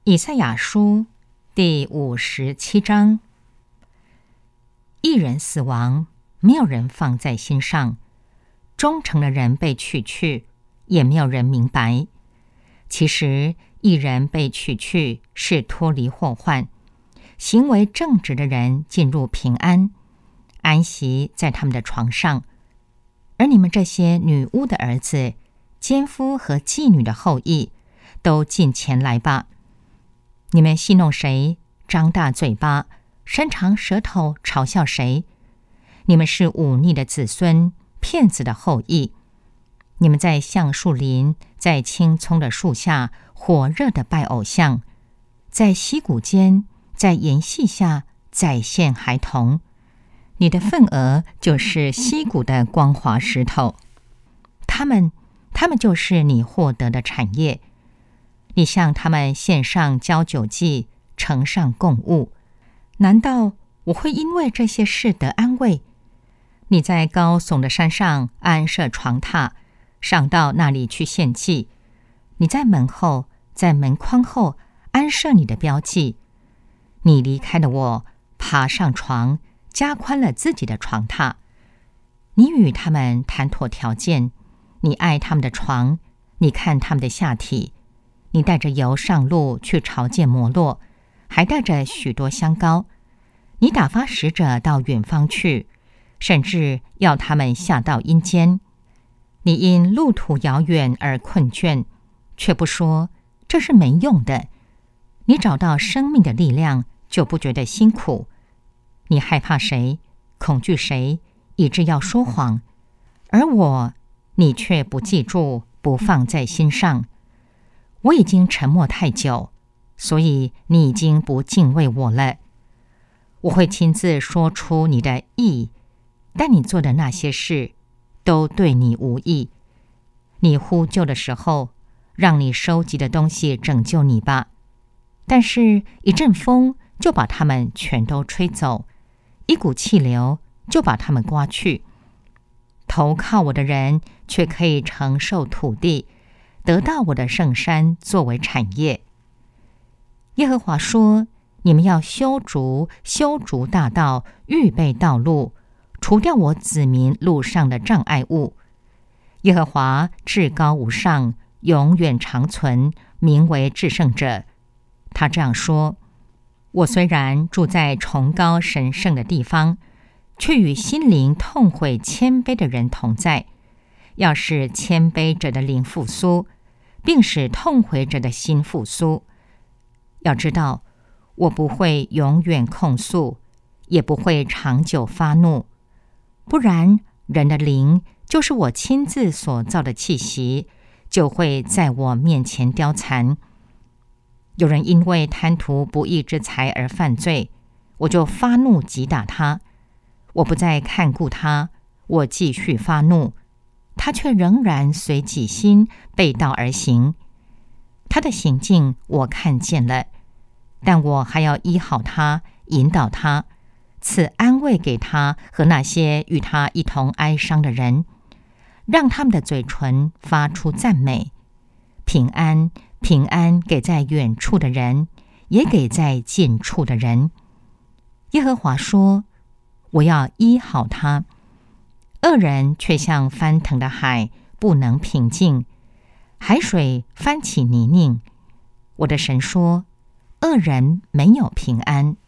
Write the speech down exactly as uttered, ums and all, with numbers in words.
以赛亚书第五十七章，一人死亡，没有人放在心上；忠诚的人被取去，也没有人明白。其实，一人被取去是脱离祸患，行为正直的人进入平安，安息在他们的床上。而你们这些女巫的儿子、奸夫和妓女的后裔，都进前来吧！你们戏弄谁，张大嘴巴，伸长舌头嘲笑谁？你们是忤逆的子孙，骗子的后裔。你们在橡树林，在青葱的树下，火热的拜偶像，在溪谷间，在盐隙下宰献孩童。你的份额就是溪谷的光滑石头，他们，他们就是你获得的产业。你向他们献上交酒祭，呈上供物，难道我会因为这些事得安慰？你在高耸的山上安设床榻，上到那里去献祭。你在门后，在门框后安设你的标记。你离开了我，爬上床，加宽了自己的床榻。你与他们谈妥条件，你爱他们的床，你看他们的下体。你带着油上路去朝见摩洛，还带着许多香膏。你打发使者到远方去，甚至要他们下到阴间。你因路途遥远而困倦，却不说这是没用的。你找到生命的力量，就不觉得辛苦。你害怕谁，恐惧谁，以致要说谎。而我，你却不记住，不放在心上。我已经沉默太久，所以你已经不敬畏我了。我会亲自说出你的义，但你做的那些事都对你无益。你呼救的时候，让你收集的东西拯救你吧。但是，一阵风就把它们全都吹走，一股气流就把它们刮去。投靠我的人却可以承受土地，得到我的圣山作为产业。耶和华说：你们要修筑修筑大道，预备道路，除掉我子民路上的障碍物。耶和华至高无上，永远长存，名为至圣者。他这样说：我虽然住在崇高神圣的地方，却与心灵痛悔谦卑的人同在。要使谦卑者的灵复苏，并使痛悔者的心复苏。要知道，我不会永远控诉，也不会长久发怒，不然人的灵就是我亲自所造的气息，就会在我面前凋残。有人因为贪图不义之财而犯罪，我就发怒击打他。我不再看顾他，我继续发怒，他却仍然随己心背道而行。他的行径我看见了，但我还要医好他，引导他，赐安慰给他和那些与他一同哀伤的人，让他们的嘴唇发出赞美。平安，平安给在远处的人，也给在近处的人。耶和华说：我要医好他。恶人却像翻腾的海，不能平静，海水翻起泥泞。我的神说：恶人没有平安。